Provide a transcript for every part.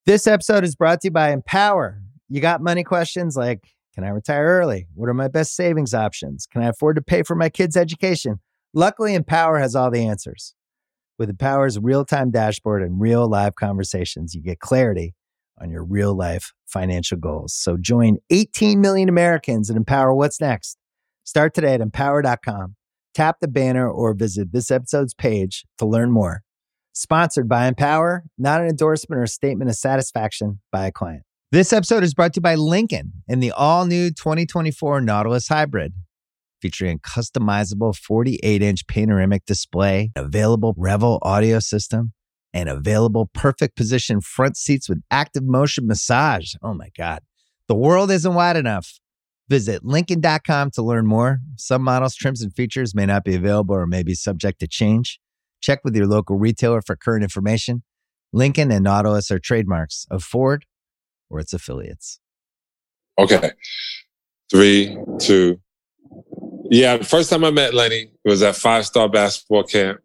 This episode is brought to you by Empower. You got money questions like, can I retire early? What are my best savings options? Can I afford to pay for my kids' education? Luckily, Empower has all the answers. With Empower's real-time dashboard and real live conversations, you get clarity on your real-life financial goals. So join 18 million Americans and empower what's next. Start today at empower.com. Tap the banner or visit this episode's page to learn more. Sponsored by Empower, not an endorsement or statement of satisfaction by a client. This episode is brought to you by Lincoln and the all-new 2024 Nautilus Hybrid. Featuring a customizable 48-inch panoramic display, available Revel audio system, and available perfect position front seats with active motion massage. Oh my God. The world isn't wide enough. Visit Lincoln.com to learn more. Some models, trims, and features may not be available or may be subject to change. Check with your local retailer for current information. Lincoln and Nautilus are trademarks of Ford or its affiliates. Okay. 3, 2. Yeah, the first time I met Lenny was at 5-Star Basketball Camp.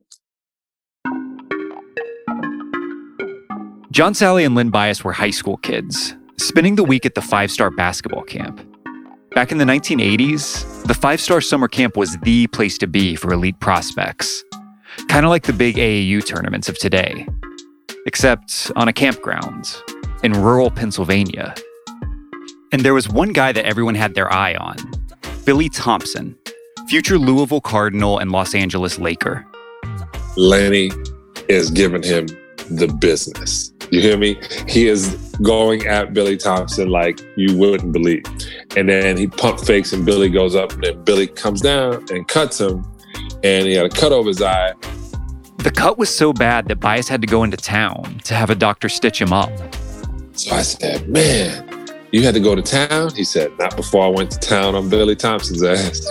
John Salley and Len Bias were high school kids, spending the week at the 5-Star Basketball Camp. Back in the 1980s, the 5-Star Summer Camp was the place to be for elite prospects. Kind of like the big AAU tournaments of today, except on a campground in rural Pennsylvania. And there was one guy that everyone had their eye on, Billy Thompson, future Louisville Cardinal and Los Angeles Laker. Lenny is giving him the business. You hear me? He is going at Billy Thompson like you wouldn't believe. And then he pump fakes and Billy goes up and then Billy comes down and cuts him. And he had a cut over his eye. The cut was so bad that Bias had to go into town to have a doctor stitch him up. So I said, man, you had to go to town? He said, not before I went to town on Billy Thompson's ass.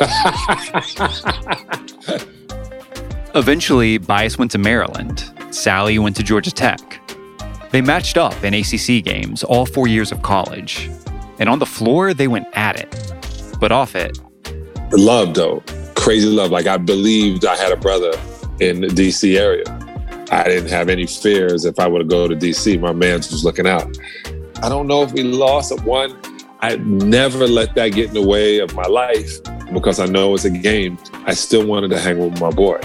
Eventually, Bias went to Maryland. Salley went to Georgia Tech. They matched up in ACC games all 4 years of college. And on the floor, they went at it. But off it. Love, though. Crazy love. Like, I believed I had a brother in the D.C. area. I didn't have any fears if I were to go to D.C. My man was looking out. I don't know if we lost at one. I never let that get in the way of my life because I know it's a game. I still wanted to hang with my boy.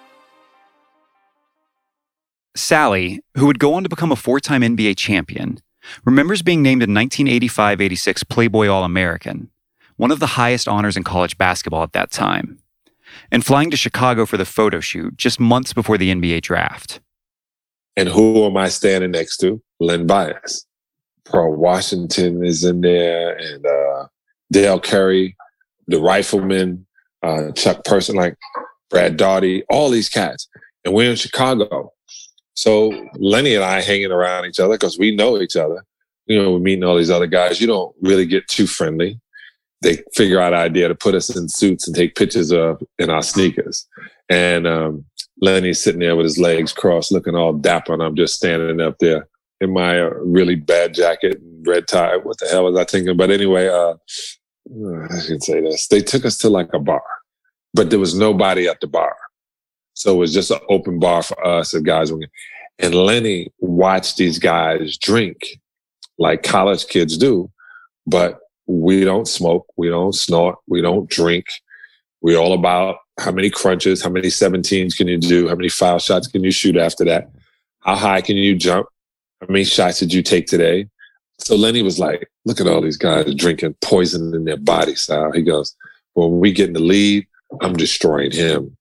Salley, who would go on to become a 4-time NBA champion, remembers being named a 1985-86 Playboy All-American, one of the highest honors in college basketball at that time, and flying to Chicago for the photo shoot just months before the NBA draft. And who am I standing next to? Len Bias. Pearl Washington is in there, and Dale Curry, the Rifleman, Chuck Person, like Brad Daugherty, all these cats. And we're in Chicago. So Lenny and I hanging around each other because we know each other. You know, we're meeting all these other guys. You don't really get too friendly. They figure out an idea to put us in suits and take pictures of in our sneakers. And Lenny's sitting there with his legs crossed, looking all dapper, and I'm just standing up there in my really bad jacket and red tie. What the hell was I thinking? But anyway, I can say this. They took us to like a bar, but there was nobody at the bar. So it was just an open bar for us and guys. And Lenny watched these guys drink like college kids do, but we don't smoke, we don't snort, we don't drink. We're all about how many crunches, how many 17s can you do, how many foul shots can you shoot after that, how high can you jump, how many shots did you take today? So Lenny was like, look at all these guys drinking poison in their body style. He goes, well, when we get in the lead, I'm destroying him.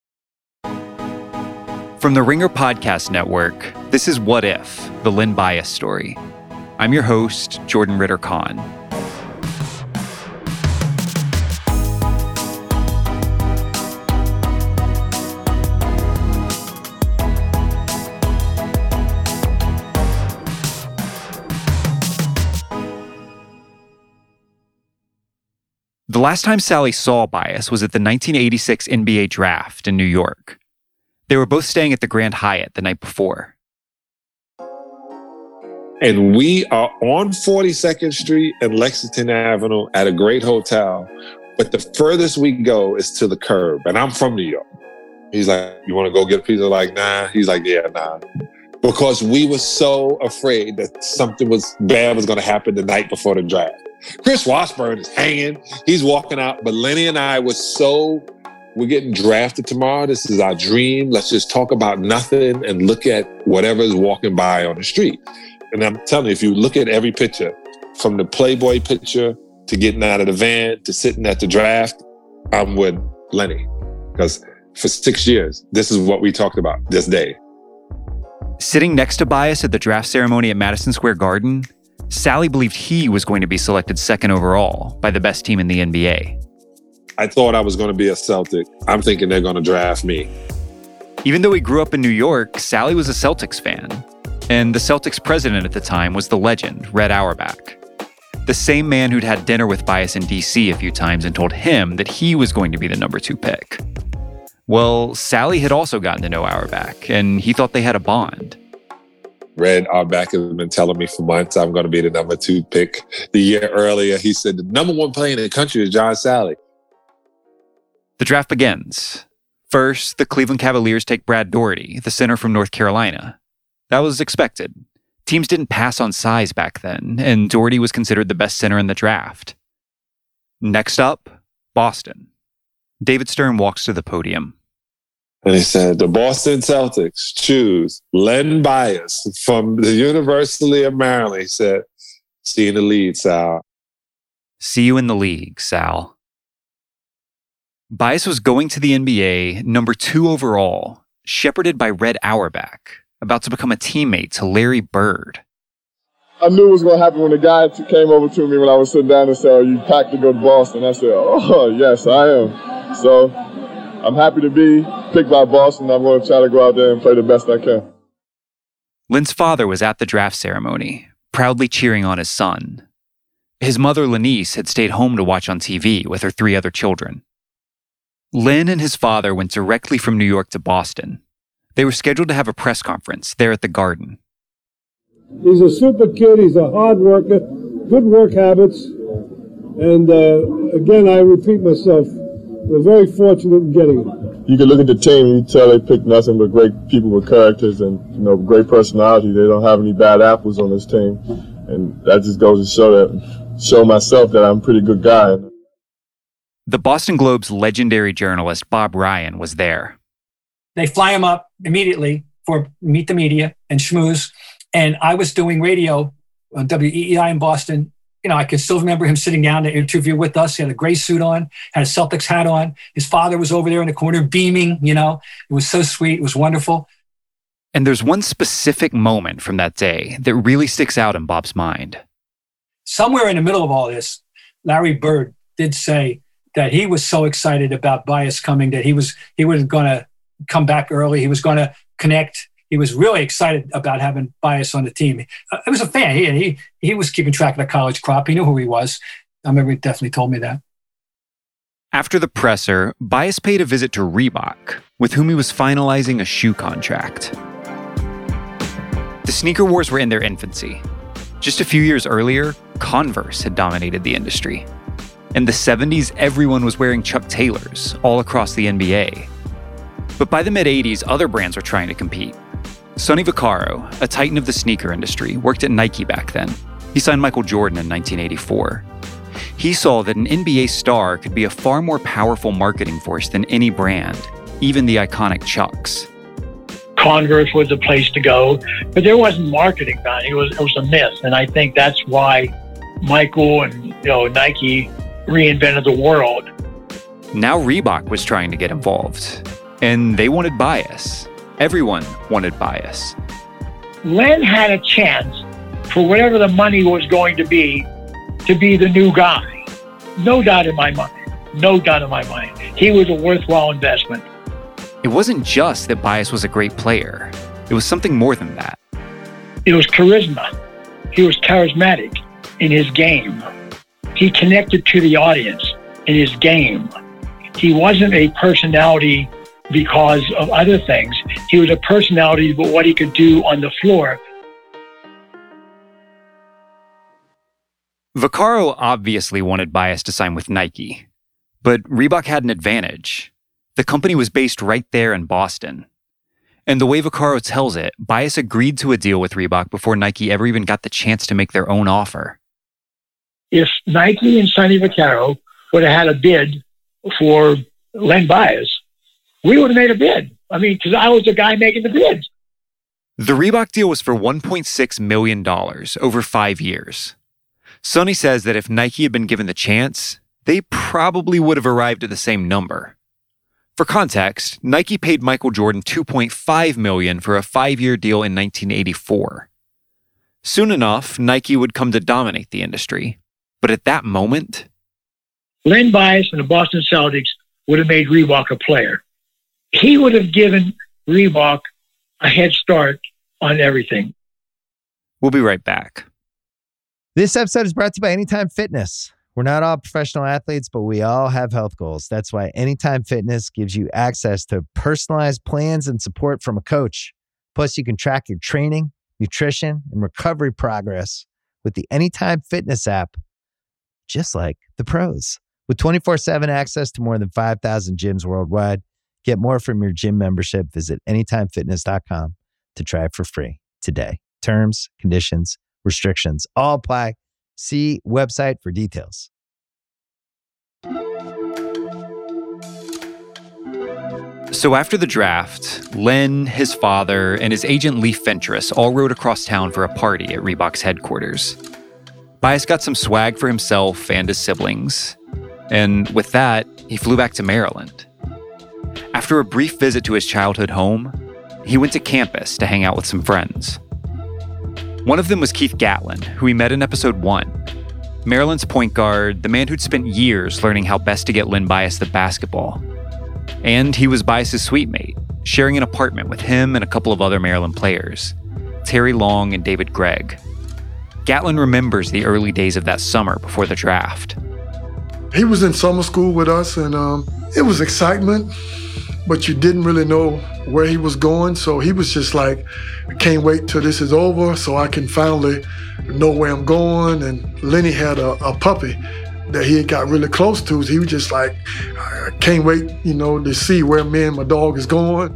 From the Ringer Podcast Network, this is What If, the Len Bias story. I'm your host, Jordan Ritter Kahn. The last time Salley saw Bias was at the 1986 NBA draft in New York. They were both staying at the Grand Hyatt the night before. And we are on 42nd Street and Lexington Avenue at a great hotel, but the furthest we go is to the curb. And I'm from New York. He's like, you want to go get a pizza? Like, nah. He's like, yeah, nah. because we were so afraid that something bad was going to happen the night before the draft. Chris Washburn is hanging. He's walking out. But Lenny and I we're getting drafted tomorrow. This is our dream. Let's just talk about nothing and look at whatever is walking by on the street. And I'm telling you, if you look at every picture, from the Playboy picture to getting out of the van to sitting at the draft, I'm with Lenny. Because for 6 years, this is what we talked about this day. Sitting next to Bias at the draft ceremony at Madison Square Garden, Sally believed he was going to be selected second overall by the best team in the NBA. I thought I was going to be a Celtic. I'm thinking they're going to draft me. Even though he grew up in New York, Sally was a Celtics fan. And the Celtics president at the time was the legend, Red Auerbach. The same man who'd had dinner with Bias in D.C. a few times and told him that he was going to be the number 2 pick. Well, Sally had also gotten to know Auerbach, and he thought they had a bond. Red Auerbach has been telling me for months I'm going to be the number 2 pick. The year earlier, he said the number 1 player in the country is John Sally. The draft begins. First, the Cleveland Cavaliers take Brad Daugherty, the center from North Carolina. That was expected. Teams didn't pass on size back then, and Daugherty was considered the best center in the draft. Next up, Boston. David Stern walks to the podium. And he said, the Boston Celtics choose Len Bias from the University of Maryland. He said, see you in the league, Sal. See you in the league, Sal. Bias was going to the NBA number 2 overall, shepherded by Red Auerbach, about to become a teammate to Larry Bird. I knew it was going to happen when the guy came over to me when I was sitting down and said, "Are you packed to go to Boston?" I said, "Oh, yes, I am." So I'm happy to be picked by Boston. I'm going to try to go out there and play the best I can. Len's father was at the draft ceremony, proudly cheering on his son. His mother, Lenice, had stayed home to watch on TV with her 3 other children. Len and his father went directly from New York to Boston. They were scheduled to have a press conference there at the Garden. He's a super kid. He's a hard worker, good work habits. And again, I repeat myself, we're very fortunate in getting him. You can look at the team and you tell they picked nothing but great people with characters and great personality. They don't have any bad apples on this team. And that just goes to show myself that I'm a pretty good guy. The Boston Globe's legendary journalist, Bob Ryan, was there. They fly him up immediately for Meet the Media and schmooze. And I was doing radio on WEEI in Boston. I can still remember him sitting down to interview with us. He had a gray suit on, had a Celtics hat on. His father was over there in the corner beaming, It was so sweet. It was wonderful. And there's one specific moment from that day that really sticks out in Bob's mind. Somewhere in the middle of all this, Larry Bird did say that he was so excited about Bias coming that he was going to come back early. He was going to connect. He was really excited about having Bias on the team. He was a fan. He was keeping track of the college crop. He knew who he was. I remember he definitely told me that. After the presser, Bias paid a visit to Reebok, with whom he was finalizing a shoe contract. The sneaker wars were in their infancy. Just a few years earlier, Converse had dominated the industry. In the 70s, everyone was wearing Chuck Taylors all across the NBA. But by the mid-80s, other brands were trying to compete. Sonny Vaccaro, a titan of the sneaker industry, worked at Nike back then. He signed Michael Jordan in 1984. He saw that an NBA star could be a far more powerful marketing force than any brand, even the iconic Chucks. Converse was the place to go, but there wasn't marketing behind it. It was a myth, and I think that's why Michael and Nike reinvented the world. Now Reebok was trying to get involved, and they wanted Bias. Everyone wanted Bias. Len had a chance, for whatever the money was going to be the new guy. No doubt in my mind. No doubt in my mind. He was a worthwhile investment. It wasn't just that Bias was a great player. It was something more than that. It was charisma. He was charismatic in his game. He connected to the audience in his game. He wasn't a personality because of other things. He was a personality but what he could do on the floor. Vaccaro obviously wanted Bias to sign with Nike, but Reebok had an advantage. The company was based right there in Boston. And the way Vaccaro tells it, Bias agreed to a deal with Reebok before Nike ever even got the chance to make their own offer. If Nike and Sonny Vaccaro would have had a bid for Len Bias, we would have made a bid. I mean, because I was the guy making the bid. The Reebok deal was for $1.6 million over 5 years. Sonny says that if Nike had been given the chance, they probably would have arrived at the same number. For context, Nike paid Michael Jordan $2.5 million for a 5-year deal in 1984. Soon enough, Nike would come to dominate the industry. But at that moment, Len Bias and the Boston Celtics would have made Reebok a player. He would have given Reebok a head start on everything. We'll be right back. This episode is brought to you by Anytime Fitness. We're not all professional athletes, but we all have health goals. That's why Anytime Fitness gives you access to personalized plans and support from a coach. Plus, you can track your training, nutrition, and recovery progress with the Anytime Fitness app, just like the pros. With 24/7 access to more than 5,000 gyms worldwide, get more from your gym membership. Visit anytimefitness.com to try it for free today. Terms, conditions, restrictions all apply. See website for details. So after the draft, Len, his father, and his agent Leif Fentress all rode across town for a party at Reebok's headquarters. Bias got some swag for himself and his siblings. And with that, he flew back to Maryland. After a brief visit to his childhood home, he went to campus to hang out with some friends. One of them was Keith Gatlin, who he met in episode 1. Maryland's point guard, the man who'd spent years learning how best to get Len Bias the basketball. And he was Bias's suite mate, sharing an apartment with him and a couple of other Maryland players, Terry Long and David Gregg. Gatlin remembers the early days of that summer before the draft. He was in summer school with us, and it was excitement, but you didn't really know where he was going. So he was just like, I can't wait till this is over so I can finally know where I'm going. And Lenny had a puppy that he had got really close to. So he was just like, I can't wait, to see where me and my dog is going.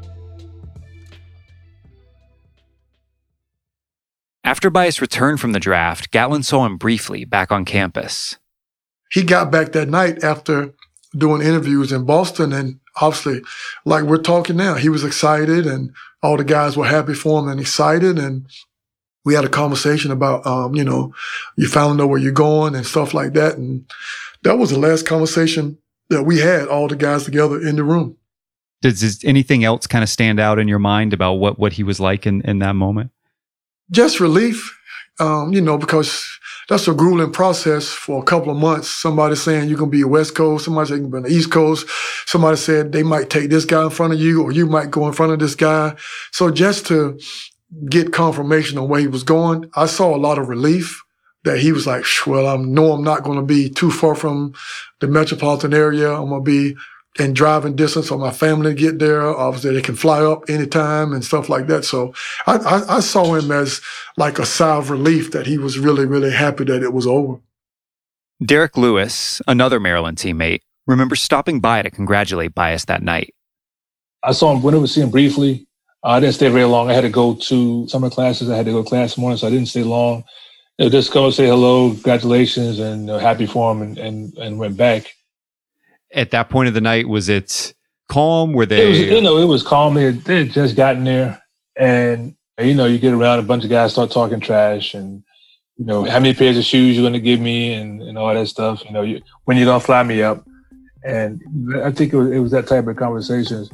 After Bias returned from the draft, Gatlin saw him briefly back on campus. He got back that night after doing interviews in Boston, and obviously, like we're talking now, he was excited and all the guys were happy for him and excited. And we had a conversation about, you finally know where you're going and stuff like that. And that was the last conversation that we had, all the guys together in the room. Does anything else kind of stand out in your mind about what he was like in that moment? Just relief, because that's a grueling process for a couple of months. Somebody saying you're going to be a West Coast, somebody saying you're going to be on the East Coast, somebody said they might take this guy in front of you or you might go in front of this guy. So just to get confirmation on where he was going, I saw a lot of relief that he was like, well, I know I'm not going to be too far from the metropolitan area. I'm going to be in driving distance for my family to get there. Obviously, they can fly up anytime and stuff like that. So I saw him as like a sigh of relief that he was really, really happy that it was over. Derek Lewis, another Maryland teammate, remembers stopping by to congratulate Bias that night. I saw him, went over to see him briefly. I didn't stay very long. I had to go to summer classes. I had to go to class this morning, so I didn't stay long. Just go say hello, congratulations, and happy for him, and went back. At that point of the night, was it calm? Were they? It was calm. They had just gotten there, and you get around, a bunch of guys start talking trash, and how many pairs of shoes you're going to give me, and all that stuff. When you're going to fly me up, and I think it was that type of conversations.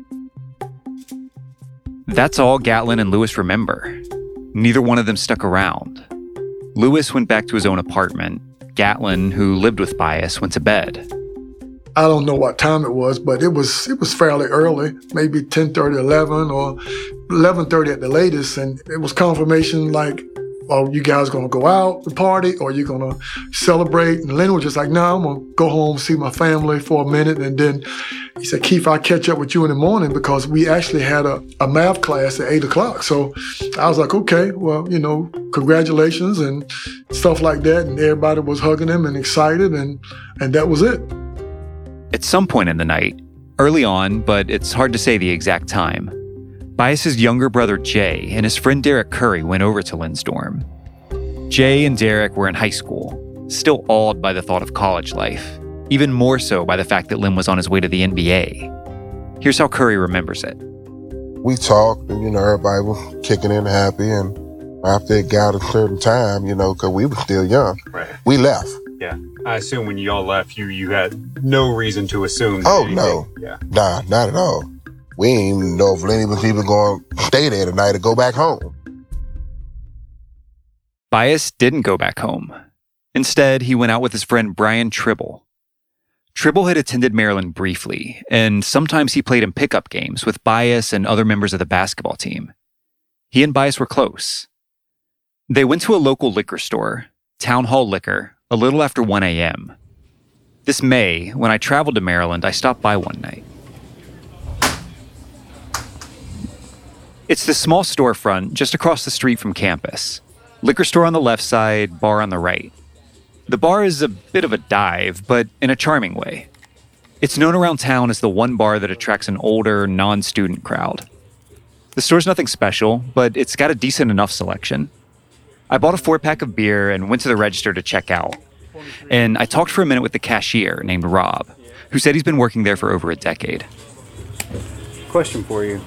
That's all Gatlin and Lewis remember. Neither one of them stuck around. Lewis went back to his own apartment. Gatlin, who lived with Bias, went to bed. I don't know what time it was, but it was fairly early, maybe 10:30, 11, or 11:30 at the latest. And it was confirmation like, oh, you guys going to go out and party or you going to celebrate? And Lenny was just like, no, I'm going to go home, see my family for a minute. And then he said, Keith, I'll catch up with you in the morning because we actually had a math class at 8 o'clock. So I was like, okay, well, congratulations and stuff like that. And everybody was hugging him and excited. And that was it. At some point in the night, early on, but it's hard to say the exact time, Bias's younger brother Jay and his friend Derek Curry went over to Lynn's dorm. Jay and Derek were in high school, still awed by the thought of college life, even more so by the fact that Lynn was on his way to the NBA. Here's how Curry remembers it. We talked, and, everybody was kicking in happy, and after it got a certain time, because we were still young, right, we left. Yeah. I assume when y'all left, you had no reason to assume. No. Yeah. Nah, not at all. We didn't even know if Lenny was even going to stay there tonight or go back home. Bias didn't go back home. Instead, he went out with his friend Brian Tribble. Tribble had attended Maryland briefly, and sometimes he played in pickup games with Bias and other members of the basketball team. He and Bias were close. They went to a local liquor store, Town Hall Liquor, a little after 1 a.m. This May, when I traveled to Maryland, I stopped by one night. It's this small storefront just across the street from campus. Liquor store on the left side, bar on the right. The bar is a bit of a dive, but in a charming way. It's known around town as the one bar that attracts an older, non-student crowd. The store's nothing special, but it's got a decent enough selection. I bought a 4-pack of beer and went to the register to check out. And I talked for a minute with the cashier named Rob, who said he's been working there for over a decade. Question for you.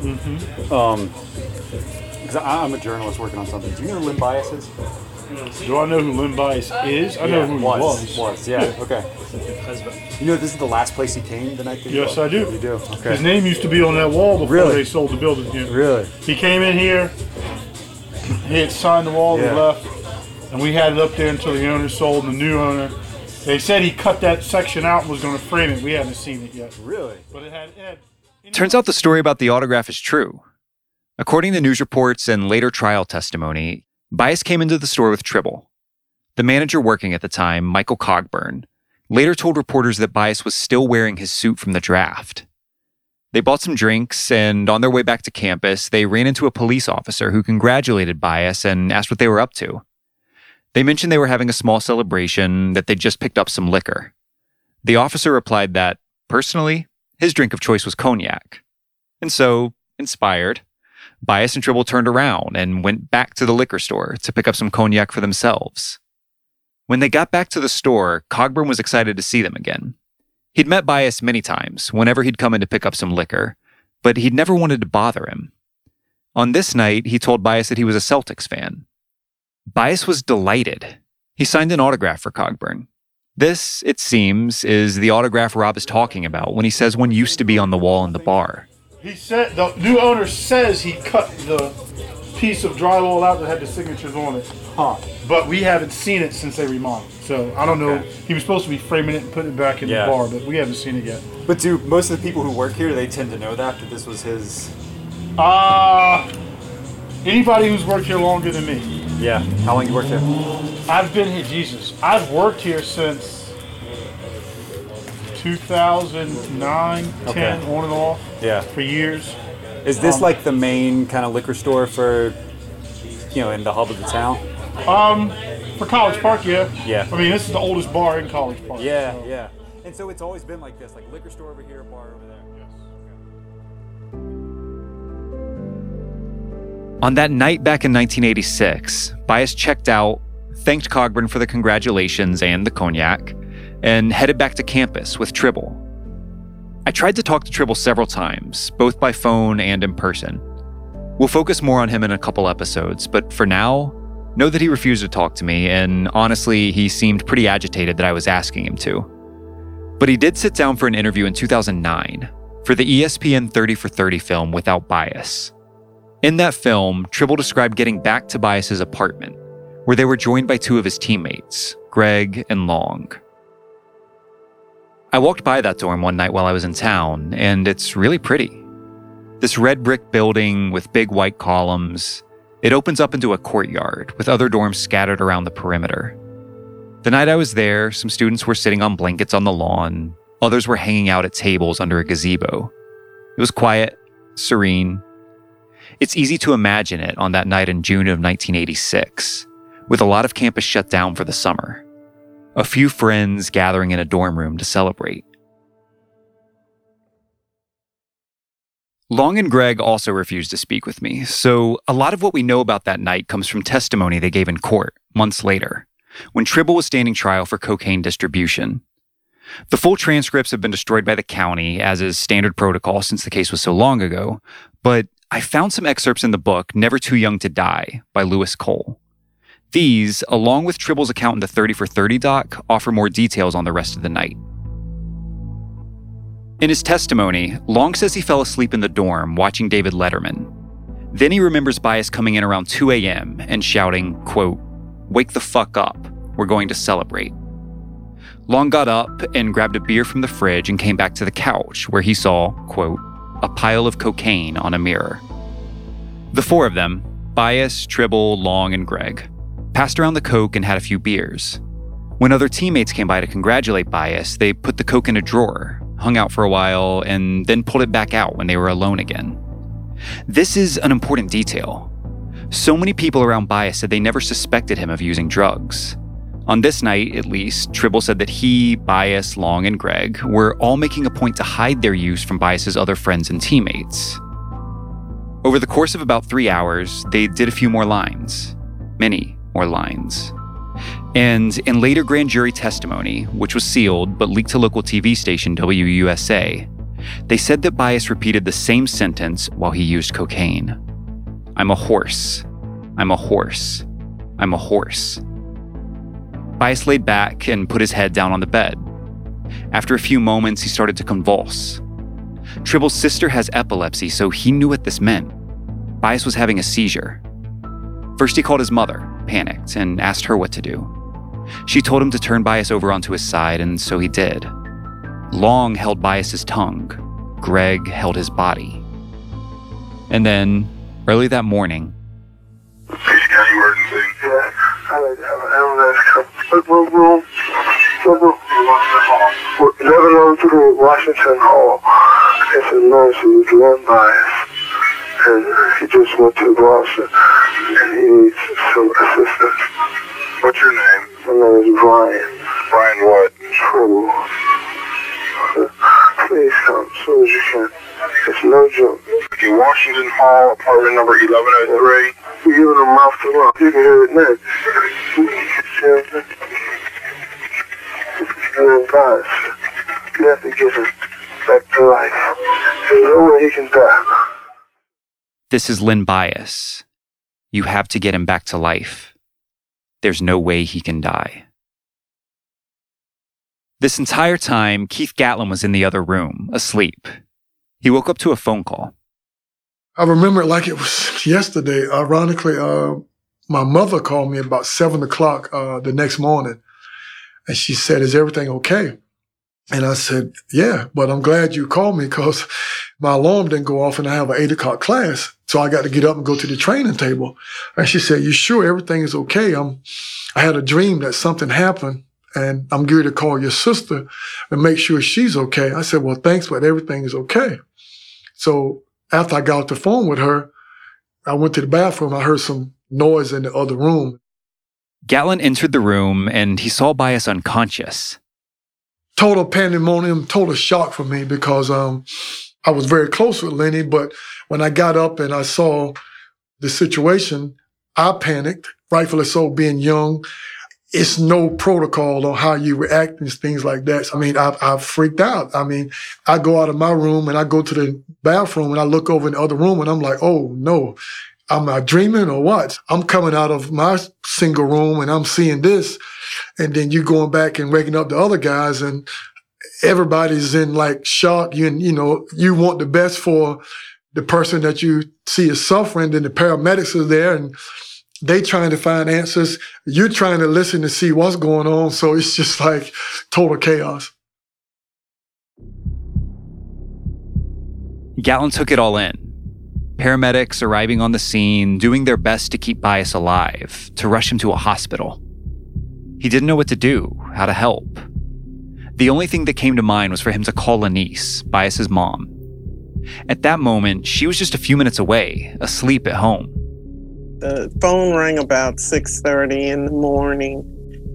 Because I'm a journalist working on something. Do you know who Lynn Bias is? Do I know who Lynn Bias is? I know who he was. Yeah, okay. You know this is the last place he came the night that Yes, I do. You do? Okay. His name used to be on that wall before they sold the building here. Really? He came in here, he had signed the wall, he left, and we had it up there until the owner sold, and the new owner, they said he cut that section out and was going to frame it. We haven't seen it yet. Really? But it had Turns out the story about the autograph is true. According to news reports and later trial testimony, Bias came into the store with Tribble. The manager working at the time, Michael Cogburn, later told reporters that Bias was still wearing his suit from the draft. They bought some drinks, and on their way back to campus, they ran into a police officer who congratulated Bias and asked what they were up to. They mentioned they were having a small celebration, that they'd just picked up some liquor. The officer replied that, personally, his drink of choice was cognac. And so, inspired, Bias and Tribble turned around and went back to the liquor store to pick up some cognac for themselves. When they got back to the store, Cogburn was excited to see them again. He'd met Bias many times, whenever he'd come in to pick up some liquor, but he'd never wanted to bother him. On this night, he told Bias that he was a Celtics fan. Bias was delighted. He signed an autograph for Cogburn. This, it seems, is the autograph Rob is talking about when he says one used to be on the wall in the bar. He said the new owner says he cut the piece of drywall out that had the signatures on it. But we haven't seen it since they remodeled. So I don't know. Okay. He was supposed to be framing it and putting it back in the bar, but we haven't seen it yet. But do most of the people who work here, they tend to know that this was his? Anybody who's worked here longer than me. Yeah. How long you worked here? I've been here, I've worked here since 2009, 10, on and off. Yeah. For years. Is this like the main kind of liquor store for, in the hub of the town? For College Park, yeah. Yeah. I mean, this is the oldest bar in College Park. Yeah, so. Yeah. And so it's always been like this, like liquor store over here, bar over there. Yes. On that night back in 1986, Bias checked out, thanked Cogburn for the congratulations and the cognac, and headed back to campus with Tribble. I tried to talk to Tribble several times, both by phone and in person. We'll focus more on him in a couple episodes, but for now, know that he refused to talk to me, and honestly, he seemed pretty agitated that I was asking him to. But he did sit down for an interview in 2009 for the ESPN 30 for 30 film Without Bias. In that film, Tribble described getting back to Bias's apartment, where they were joined by two of his teammates, Greg and Long. I walked by that dorm one night while I was in town, and it's really pretty. This red brick building with big white columns, it opens up into a courtyard with other dorms scattered around the perimeter. The night I was there, some students were sitting on blankets on the lawn, others were hanging out at tables under a gazebo. It was quiet, serene. It's easy to imagine it on that night in June of 1986, with a lot of campus shut down for the summer. A few friends gathering in a dorm room to celebrate. Long and Greg also refused to speak with me, so a lot of what we know about that night comes from testimony they gave in court months later, when Tribble was standing trial for cocaine distribution. The full transcripts have been destroyed by the county, as is standard protocol since the case was so long ago, but I found some excerpts in the book Never Too Young to Die by Lewis Cole. These, along with Tribble's account in the 30 for 30 doc, offer more details on the rest of the night. In his testimony, Long says he fell asleep in the dorm watching David Letterman. Then he remembers Bias coming in around 2 a.m. and shouting, quote, "Wake the fuck up, we're going to celebrate." Long got up and grabbed a beer from the fridge and came back to the couch where he saw, quote, "a pile of cocaine on a mirror." The four of them, Bias, Tribble, Long, and Greg, passed around the coke and had a few beers. When other teammates came by to congratulate Bias, they put the coke in a drawer, hung out for a while, and then pulled it back out when they were alone again. This is an important detail. So many people around Bias said they never suspected him of using drugs. On this night, at least, Tribble said that he, Bias, Long, and Greg were all making a point to hide their use from Bias's other friends and teammates. Over the course of about 3 hours, they did a few more lines. Many more lines. And in later grand jury testimony, which was sealed but leaked to local TV station WUSA, they said that Bias repeated the same sentence while he used cocaine. "I'm a horse. I'm a horse. I'm a horse." Bias laid back and put his head down on the bed. After a few moments, he started to convulse. Tribble's sister has epilepsy, so he knew what this meant. Bias was having a seizure. First, he called his mother, panicked, and asked her what to do. She told him to turn Bias over onto his side, and so he did. Long held Bias's tongue. Greg held his body. And then, early that morning, emergency. Yeah, I like to have an ambulance come. Room. 1103 Washington Hall. It's an emergency with Lynn Bias. And he just went to Boston. And he needs some assistance. What's your name? My name is Brian. Brian what? Tribble. Please come as soon as you can. It's no joke. Okay, Washington Hall, apartment number 1103. You're giving him mouth to mouth. You can hear it now. Lynn Bias. You have to get him back to life. There's no way he can die. This is Lynn Bias. You have to get him back to life. There's no way he can die. This entire time, Keith Gatlin was in the other room, asleep. He woke up to a phone call. I remember it like it was yesterday. Ironically, my mother called me about 7 o'clock the next morning, and she said, "Is everything okay?" And I said, "Yeah, but I'm glad you called me because my alarm didn't go off and I have an 8 o'clock class. So I got to get up and go to the training table." And she said, "You sure everything is okay? I had a dream that something happened and I'm going to call your sister and make sure she's okay." I said, "Well, thanks, but everything is okay." So after I got off the phone with her, I went to the bathroom. I heard some noise in the other room. Gatlin entered the room and he saw Bias unconscious. Total pandemonium, total shock for me because I was very close with Lenny, but when I got up and I saw the situation, I panicked, rightfully so, being young. It's no protocol on how you react and things like that. I mean, I freaked out. I mean, I go out of my room and I go to the bathroom and I look over in the other room and I'm like, oh no, am I dreaming or what? I'm coming out of my single room and I'm seeing this. And then you going back and waking up the other guys and everybody's in like shock. You know, you want the best for the person that you see is suffering. Then the paramedics are there and they trying to find answers. You're trying to listen to see what's going on. So it's just like total chaos. Gatlin took it all in. Paramedics arriving on the scene, doing their best to keep Bias alive, to rush him to a hospital. He didn't know what to do, how to help. The only thing that came to mind was for him to call Lanice, Bias's mom. At that moment, she was just a few minutes away, asleep at home. The phone rang about 6:30 in the morning,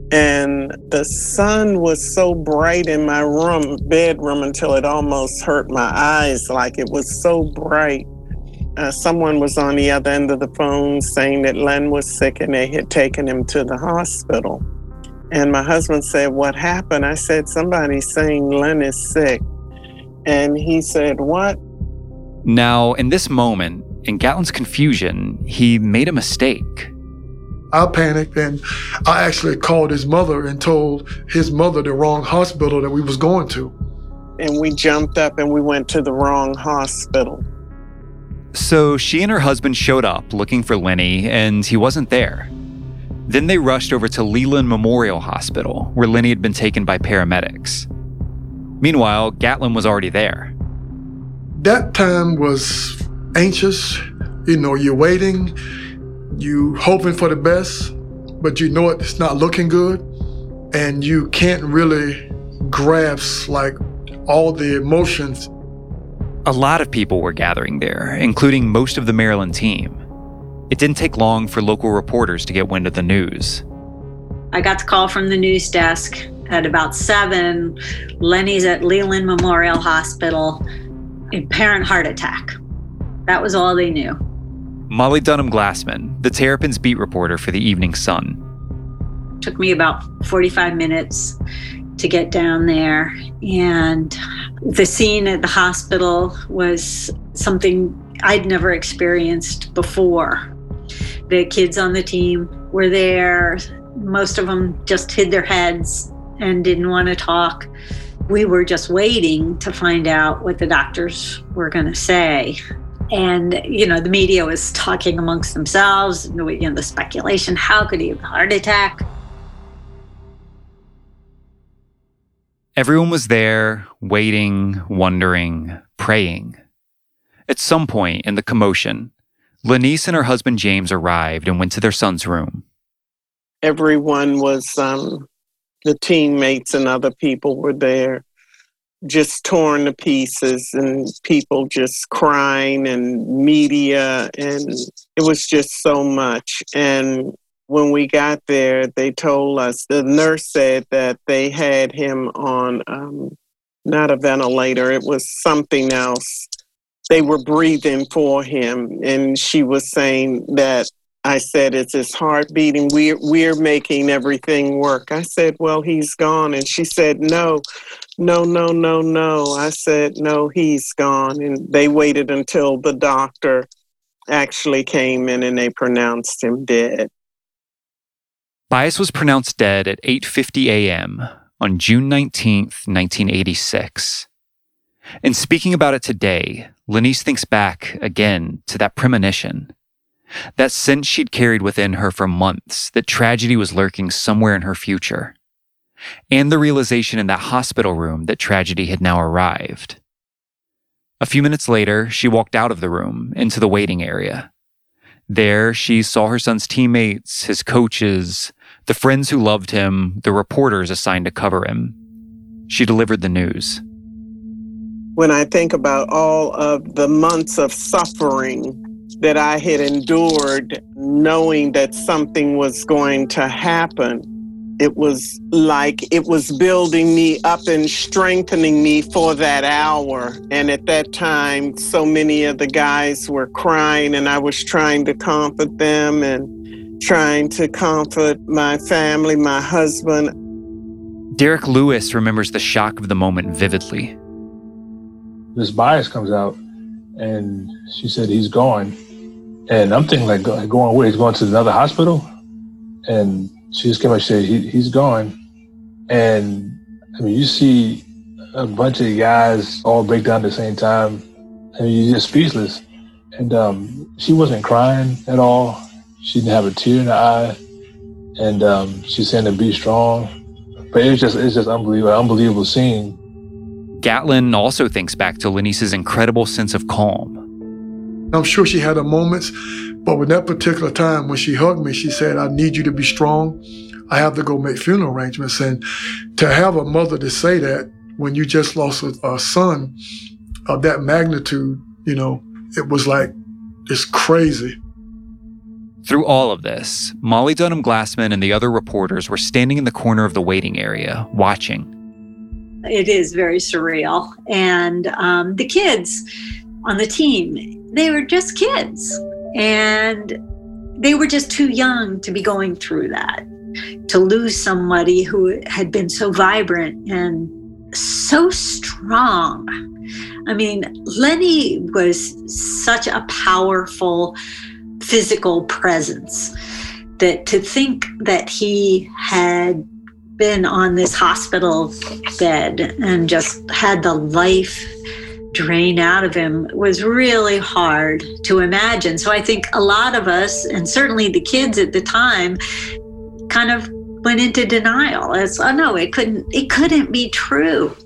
And the sun was so bright in my bedroom until it almost hurt my eyes, like it was so bright. Someone was on the other end of the phone saying that Len was sick and they had taken him to the hospital. And my husband said, "What happened?" I said, "Somebody's saying Len is sick." And he said, "What?" Now, in this moment, in Gatlin's confusion, he made a mistake. I panicked and I actually called his mother and told his mother the wrong hospital that we was going to. And we jumped up and we went to the wrong hospital. So she and her husband showed up looking for Lenny, and he wasn't there. Then they rushed over to Leland Memorial Hospital, where Lenny had been taken by paramedics. Meanwhile, Gatlin was already there. That time was anxious. You know, you're waiting, you hoping for the best, but you know it's not looking good, and you can't really grasp like all the emotions. A lot of people were gathering there, including most of the Maryland team. It didn't take long for local reporters to get wind of the news. I got the call from the news desk at about 7. Lenny's at Leland Memorial Hospital, apparent heart attack. That was all they knew. Molly Dunham Glassman, the Terrapins beat reporter for the Evening Sun. It took me about 45 minutes to get down there, and the scene at the hospital was something I'd never experienced before. The kids on the team were there. Most of them just hid their heads and didn't want to talk. We were just waiting to find out what the doctors were going to say. And, you know, the media was talking amongst themselves, you know, the speculation, how could he have a heart attack? Everyone was there, waiting, wondering, praying. At some point in the commotion, Lenice and her husband James arrived and went to their son's room. Everyone was, the teammates and other people were there, just torn to pieces, and people just crying, and media, and it was just so much. And when we got there, they told us, the nurse said that they had him on, not a ventilator, it was something else. They were breathing for him. And she was saying that, I said, "It's his heart beating. We're making everything work." I said, "Well, he's gone." And she said, No. I said, "No, he's gone." And they waited until the doctor actually came in and they pronounced him dead. Bias was pronounced dead at 8:50 a.m. on June 19th, 1986. And speaking about it today, Lenice thinks back again to that premonition, that sense she'd carried within her for months that tragedy was lurking somewhere in her future, and the realization in that hospital room that tragedy had now arrived. A few minutes later, she walked out of the room into the waiting area. There, she saw her son's teammates, his coaches, the friends who loved him, the reporters assigned to cover him. She delivered the news. When I think about all of the months of suffering that I had endured, knowing that something was going to happen, it was like it was building me up and strengthening me for that hour. And at that time, so many of the guys were crying, and I was trying to comfort them and trying to comfort my family, my husband. Derek Lewis remembers the shock of the moment vividly. This Bias comes out, and she said, "He's gone." And I'm thinking, like, going where? He's going to another hospital? And she just came out and said, he's gone. And, I mean, you see a bunch of guys all break down at the same time, and you're just speechless. And she wasn't crying at all. She didn't have a tear in her eye. And she's saying to be strong. But it's just unbelievable scene. Gatlin also thinks back to Lenice's incredible sense of calm. I'm sure she had her moments, but with that particular time when she hugged me, she said, "I need you to be strong. I have to go make funeral arrangements." And to have a mother to say that when you just lost a son of that magnitude, you know, it was like, it's crazy. Through all of this, Molly Dunham Glassman and the other reporters were standing in the corner of the waiting area, watching. It is very surreal. And the kids on the team, they were just kids. And they were just too young to be going through that. To lose somebody who had been so vibrant and so strong. I mean, Lenny was such a powerful physical presence that to think that he had been on this hospital bed and just had the life drain out of him was really hard to imagine. So I think a lot of us, and certainly the kids at the time, kind of went into denial as, oh no, it couldn't be true.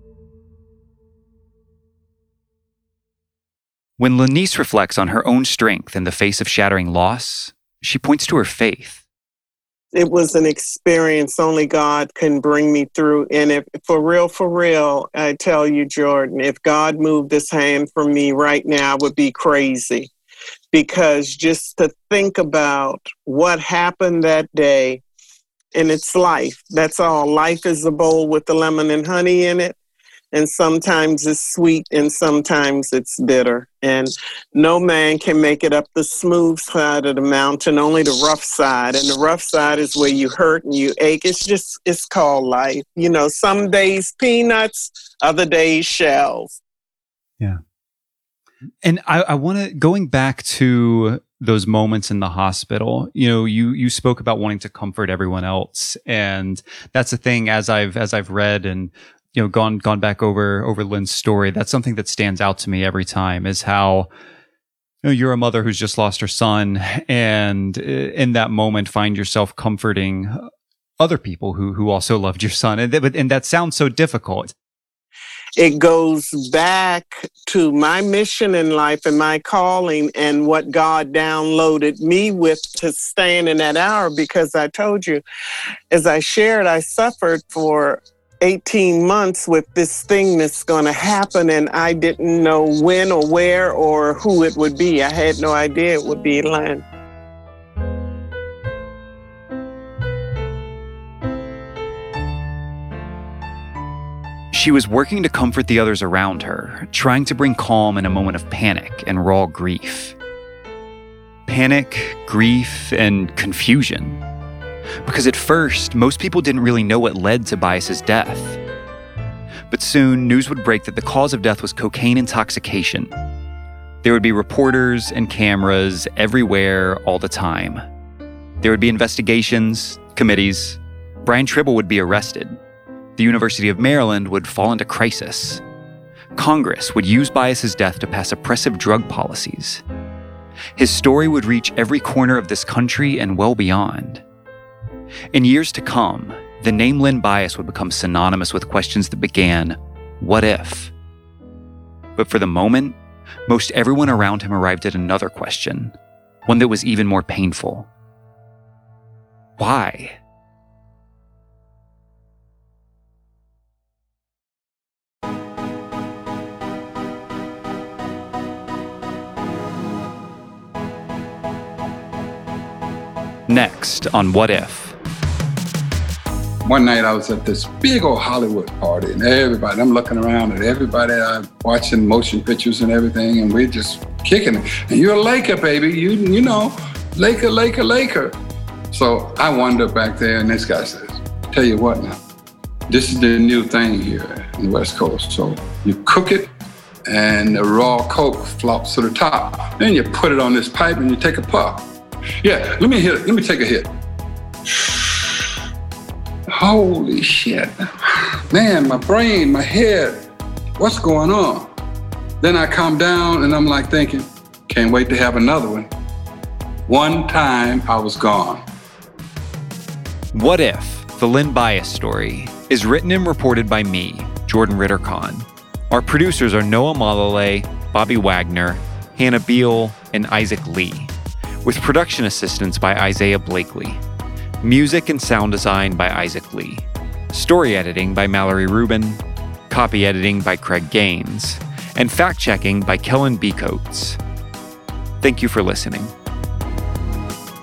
When Lanice reflects on her own strength in the face of shattering loss, she points to her faith. It was an experience only God can bring me through. And if for real, I tell you, Jordan, if God moved his hand from me right now, I would be crazy. Because just to think about what happened that day, and it's life. That's all. Life is a bowl with the lemon and honey in it. And sometimes it's sweet and sometimes it's bitter. And no man can make it up the smooth side of the mountain, only the rough side. And the rough side is where you hurt and you ache. It's called life. You know, some days peanuts, other days shells. Yeah. And I want to, going back to those moments in the hospital, you know, you spoke about wanting to comfort everyone else. And that's the thing, as I've read and, you know, gone back over Lynn's story, that's something that stands out to me every time, is how, you know, you're a mother who's just lost her son, and in that moment find yourself comforting other people who also loved your son. And that sounds so difficult. It goes back to my mission in life and my calling and what God downloaded me with to stand in that hour, because I told you, as I shared, I suffered for 18 months with this thing that's going to happen, and I didn't know when or where or who it would be. I had no idea it would be Len. She was working to comfort the others around her, trying to bring calm in a moment of panic and raw grief. Panic, grief, and confusion. Because at first, most people didn't really know what led to Bias's death. But soon, news would break that the cause of death was cocaine intoxication. There would be reporters and cameras everywhere all the time. There would be investigations, committees. Brian Tribble would be arrested. The University of Maryland would fall into crisis. Congress would use Bias's death to pass oppressive drug policies. His story would reach every corner of this country and well beyond. In years to come, the name Len Bias would become synonymous with questions that began, what if? But for the moment, most everyone around him arrived at another question, one that was even more painful. Why? Next on What If? One night I was at this big old Hollywood party, and I'm looking around at everybody, I'm watching motion pictures and everything, and we're just kicking it. And you're a Laker, baby, you know, Laker. So I wandered back there, and this guy says, tell you what now, this is the new thing here in the West Coast. So you cook it, and the raw Coke flops to the top. Then you put it on this pipe, and you take a puff. Yeah, let me hit it. Let me take a hit. Holy shit. Man, my brain, my head, what's going on? Then I calm down and I'm like thinking, can't wait to have another one. One time I was gone. What If? The Len Bias story is written and reported by me, Jordan Ritter-Kahn. Our producers are Noah Malale, Bobby Wagner, Hannah Beal, and Isaac Lee, with production assistance by Isaiah Blakely. Music and sound design by Isaac Lee. Story editing by Mallory Rubin. Copy editing by Craig Gaines. And fact-checking by Kellen B. Coates. Thank you for listening.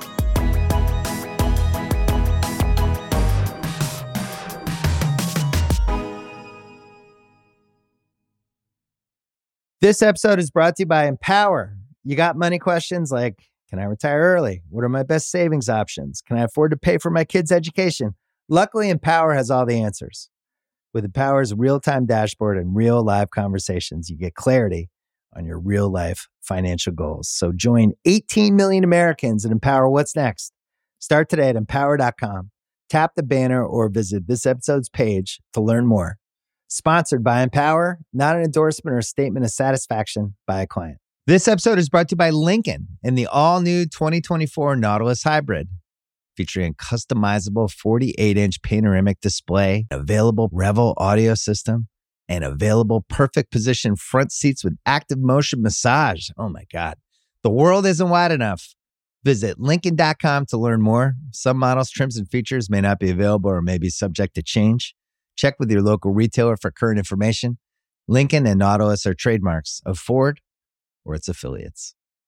This episode is brought to you by Empower. You got money questions like, can I retire early? What are my best savings options? Can I afford to pay for my kids' education? Luckily, Empower has all the answers. With Empower's real-time dashboard and real live conversations, you get clarity on your real life financial goals. So join 18 million Americans and Empower what's next. Start today at empower.com. Tap the banner or visit this episode's page to learn more. Sponsored by Empower, not an endorsement or statement of satisfaction by a client. This episode is brought to you by Lincoln and the all-new 2024 Nautilus Hybrid, featuring a customizable 48-inch panoramic display, available Revel audio system, and available perfect position front seats with active motion massage. Oh my God. The world isn't wide enough. Visit Lincoln.com to learn more. Some models, trims, and features may not be available or may be subject to change. Check with your local retailer for current information. Lincoln and Nautilus are trademarks of Ford or its affiliates.